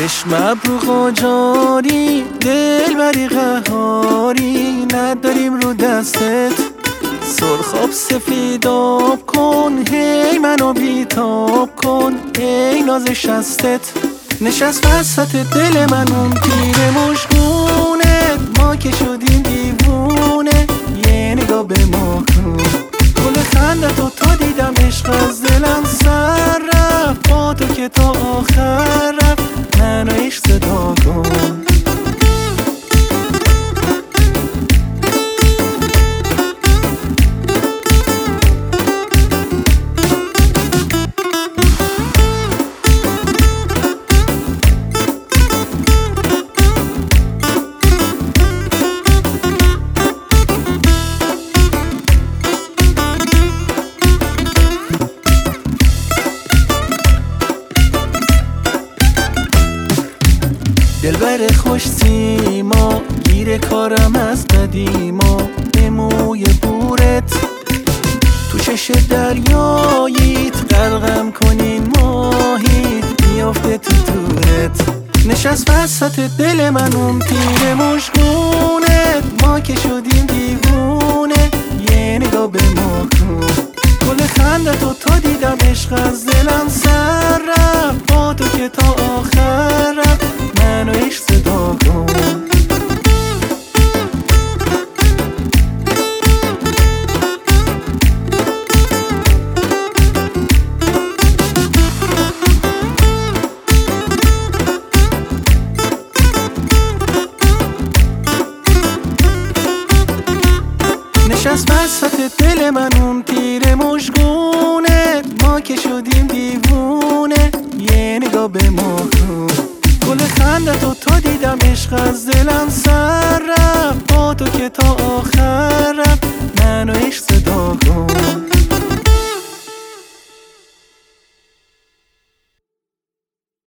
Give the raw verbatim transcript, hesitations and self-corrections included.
چشم ابرو قاجاری، دل بری قهاری، نداریم رو دستت سرخاب سفیداب کن، هی منو بیتاب کن ای ناز شستت. نشست وسط دل من اون پیر مشگونه، ما که شدیم دیوونه، یه نگاه به ما کن. گل خندتو تا دیدم عشق از دلم سر رفت، با تو که تا آخر رفت منو عشق صدا کن. دلبر خوش سیما، گیر کارم از قدیما، به موی بورت تو چش دریاییت، غرقم کنین ماهیت میافته تو تورت. نشست وسط دل من اون پیر مشگونه، ما که شدیم دیوونه، یه نگاه به ما کن. گل خندتو تا دیدم عشق از دلم سر رفت، با تو که تا آخر رفت منو عشق صدا کن. نشست وسط دل من اون پیر مشگونه، ما که شدیم دیوونه، یه نگاه به ما کن. گل خندتو تا دیدم عشق از دلم سر رفت، با تو که تا آخر رفت منو عشق